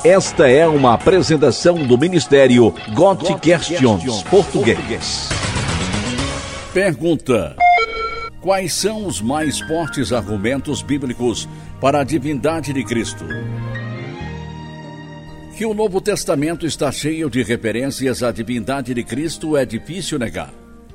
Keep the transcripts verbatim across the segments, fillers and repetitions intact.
Esta é uma apresentação do Ministério God Questions Português. Pergunta: quais são os mais fortes argumentos bíblicos para a divindade de Cristo? Que o Novo Testamento está cheio de referências à divindade de Cristo é difícil negar.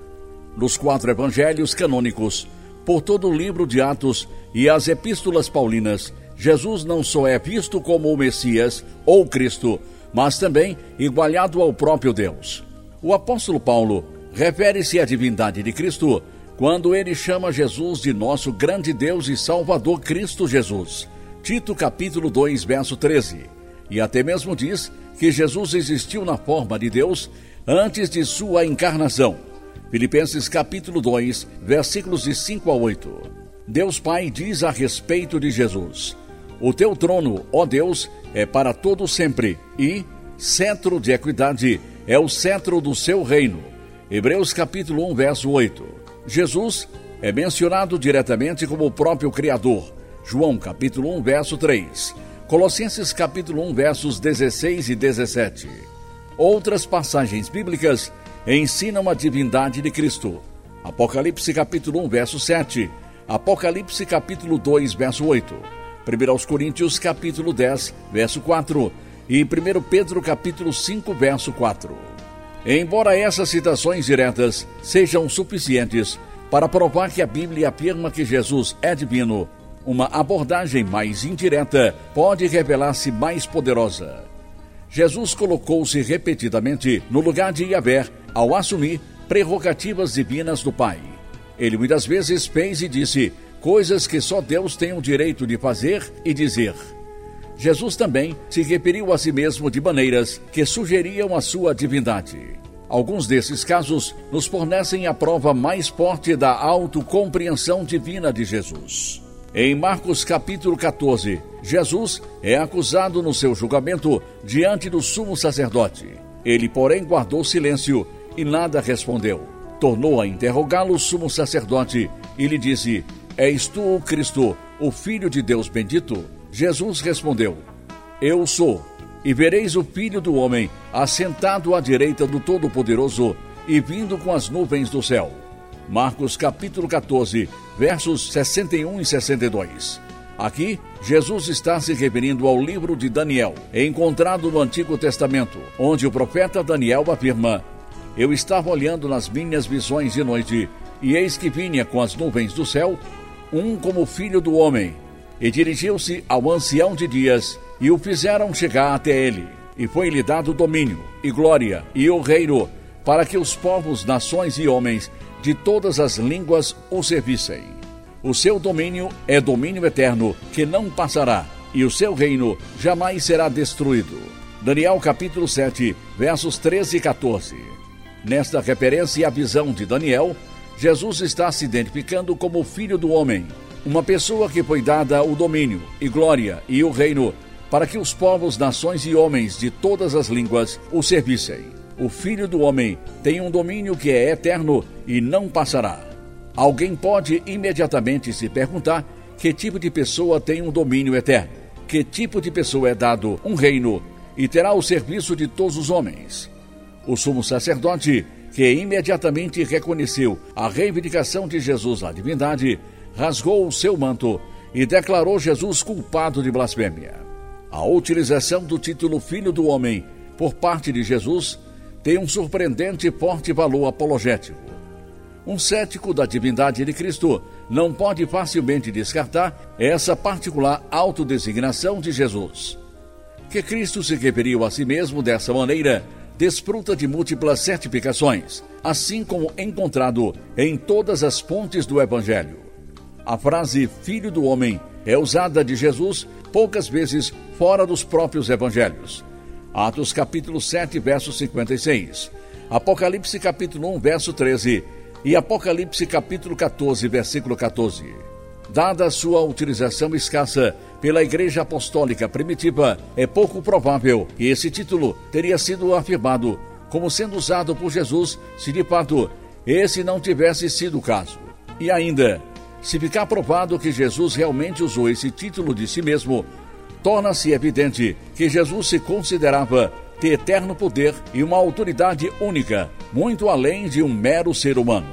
Nos quatro evangelhos canônicos, por todo o livro de Atos e as epístolas paulinas, Jesus não só é visto como o Messias ou Cristo, mas também igualado ao próprio Deus. O apóstolo Paulo refere-se à divindade de Cristo quando ele chama Jesus de nosso grande Deus e Salvador Cristo Jesus. Tito capítulo dois, verso treze. E até mesmo diz que Jesus existiu na forma de Deus antes de sua encarnação. Filipenses capítulo dois, versículos de cinco a oito. Deus Pai diz a respeito de Jesus: o teu trono, ó Deus, é para todo sempre, e cetro de equidade é o cetro do seu reino. Hebreus capítulo um, verso oito. Jesus é mencionado diretamente como o próprio Criador. João capítulo um, verso três. Colossenses capítulo um, versos dezesseis e dezessete. Outras passagens bíblicas ensinam a divindade de Cristo. Apocalipse capítulo um, verso sete. Apocalipse capítulo dois, verso oito. primeira aos Coríntios capítulo dez, verso quatro. E primeira Pedro capítulo cinco, verso quatro. Embora essas citações diretas sejam suficientes para provar que a Bíblia afirma que Jesus é divino, uma abordagem mais indireta pode revelar-se mais poderosa. Jesus colocou-se repetidamente no lugar de Yahvé ao assumir prerrogativas divinas do Pai. Ele muitas vezes fez e disse coisas que só Deus tem o direito de fazer e dizer. Jesus também se referiu a si mesmo de maneiras que sugeriam a sua divindade. Alguns desses casos nos fornecem a prova mais forte da autocompreensão divina de Jesus. Em Marcos capítulo catorze, Jesus é acusado no seu julgamento diante do sumo sacerdote. Ele, porém, guardou silêncio e nada respondeu. Tornou a interrogá-lo o sumo sacerdote e lhe disse: és tu o Cristo, o Filho de Deus bendito? Jesus respondeu: eu sou. E vereis o Filho do Homem assentado à direita do Todo-Poderoso e vindo com as nuvens do céu. Marcos capítulo catorze, versos sessenta e um e sessenta e dois. Aqui, Jesus está se referindo ao livro de Daniel, encontrado no Antigo Testamento, onde o profeta Daniel afirma: eu estava olhando nas minhas visões de noite, e eis que vinha com as nuvens do céu, um como filho do homem, e dirigiu-se ao ancião de dias, e o fizeram chegar até ele, e foi-lhe dado domínio, e glória, e o reino, para que os povos, nações e homens de todas as línguas o servissem. O seu domínio é domínio eterno, que não passará, e o seu reino jamais será destruído. Daniel capítulo sete, versos treze e catorze. Nesta referência à visão de Daniel, Jesus está se identificando como o Filho do Homem, uma pessoa que foi dada o domínio e glória e o reino para que os povos, nações e homens de todas as línguas o servissem. O Filho do Homem tem um domínio que é eterno e não passará. Alguém pode imediatamente se perguntar que tipo de pessoa tem um domínio eterno, que tipo de pessoa é dado um reino e terá o serviço de todos os homens. O sumo sacerdote, que imediatamente reconheceu a reivindicação de Jesus à divindade, rasgou o seu manto e declarou Jesus culpado de blasfêmia. A utilização do título Filho do Homem por parte de Jesus tem um surpreendente e forte valor apologético. Um cético da divindade de Cristo não pode facilmente descartar essa particular autodesignação de Jesus. Que Cristo se referiu a si mesmo dessa maneira desfruta de múltiplas certificações, assim como encontrado em todas as fontes do Evangelho. A frase Filho do Homem é usada de Jesus poucas vezes fora dos próprios Evangelhos. Atos capítulo sete, verso cinquenta e seis. Apocalipse capítulo um, verso treze. E Apocalipse capítulo catorze, versículo catorze. Dada a sua utilização escassa pela Igreja Apostólica Primitiva, é pouco provável que esse título teria sido afirmado como sendo usado por Jesus se de fato esse não tivesse sido o caso. E ainda, se ficar provado que Jesus realmente usou esse título de si mesmo, torna-se evidente que Jesus se considerava ter eterno poder e uma autoridade única, muito além de um mero ser humano.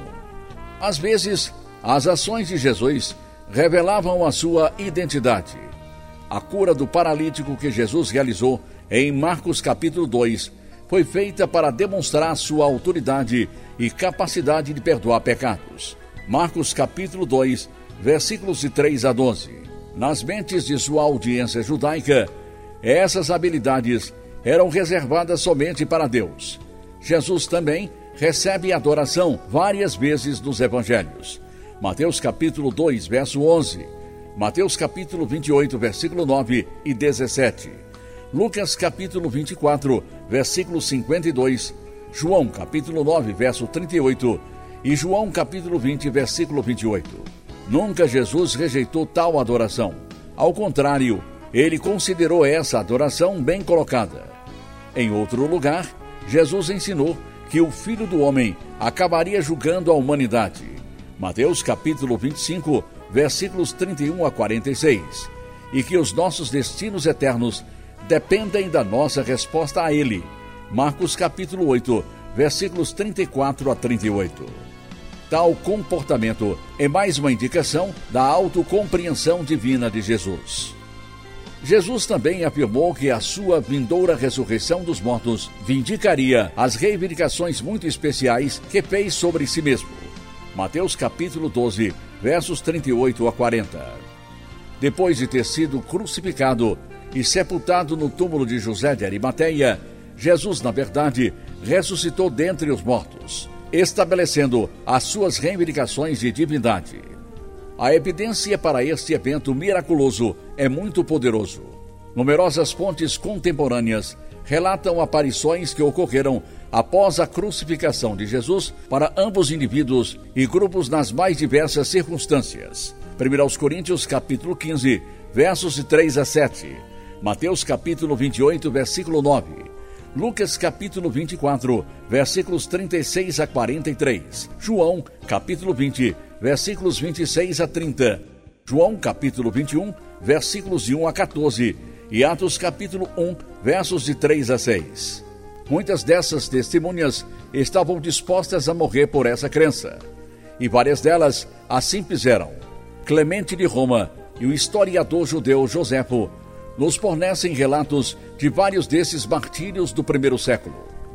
Às vezes, as ações de Jesus revelavam a sua identidade. A cura do paralítico que Jesus realizou em Marcos capítulo dois foi feita para demonstrar sua autoridade e capacidade de perdoar pecados. Marcos capítulo dois, versículos de três a doze. Nas mentes de sua audiência judaica, essas habilidades eram reservadas somente para Deus. Jesus também recebe adoração várias vezes nos evangelhos. Mateus capítulo dois, verso onze. Mateus capítulo vinte e oito, versículo nove e dezessete. Lucas capítulo vinte e quatro, versículo cinquenta e dois. João capítulo nove, verso trinta e oito. E João capítulo vinte, versículo vinte e oito. Nunca Jesus rejeitou tal adoração. Ao contrário, ele considerou essa adoração bem colocada. Em outro lugar, Jesus ensinou que o Filho do Homem acabaria julgando a humanidade. Mateus capítulo vinte e cinco, versículos trinta e um a quarenta e seis. E que os nossos destinos eternos dependem da nossa resposta a ele. Marcos capítulo oito, versículos trinta e quatro a trinta e oito. Tal comportamento é mais uma indicação da autocompreensão divina de Jesus. Jesus também afirmou que a sua vindoura ressurreição dos mortos vindicaria as reivindicações muito especiais que fez sobre si mesmo. Mateus capítulo doze, versos trinta e oito a quarenta. Depois de ter sido crucificado e sepultado no túmulo de José de Arimateia, Jesus, na verdade, ressuscitou dentre os mortos, estabelecendo as suas reivindicações de divindade. A evidência para este evento miraculoso é muito poderoso. Numerosas fontes contemporâneas relatam aparições que ocorreram após a crucificação de Jesus para ambos indivíduos e grupos nas mais diversas circunstâncias. primeira aos Coríntios, capítulo quinze, versos de três a sete. Mateus, capítulo vinte e oito, versículo nove. Lucas capítulo vinte e quatro, versículos trinta e seis a quarenta e três. João capítulo vinte, versículos vinte e seis a trinta. João capítulo vinte e um, versículos de um a quatorze. E Atos capítulo um, versos de três a seis. Muitas dessas testemunhas estavam dispostas a morrer por essa crença. E várias delas assim fizeram. Clemente de Roma e o historiador judeu Joséfo nos fornecem relatos de vários desses martírios do primeiro século.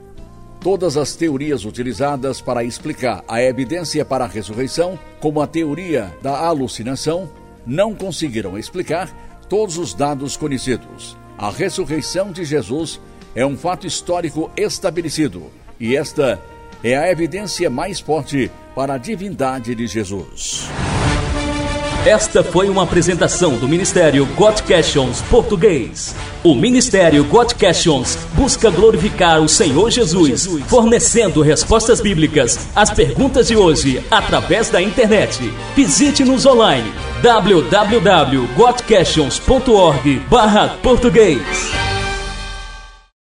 Todas as teorias utilizadas para explicar a evidência para a ressurreição, como a teoria da alucinação, não conseguiram explicar todos os dados conhecidos. A ressurreição de Jesus é um fato histórico estabelecido, e esta é a evidência mais forte para a divindade de Jesus. Esta foi uma apresentação do Ministério God Questions Português. O Ministério God Questions busca glorificar o Senhor Jesus, fornecendo respostas bíblicas às perguntas de hoje através da internet. Visite-nos online w w w ponto god questions ponto org barra português.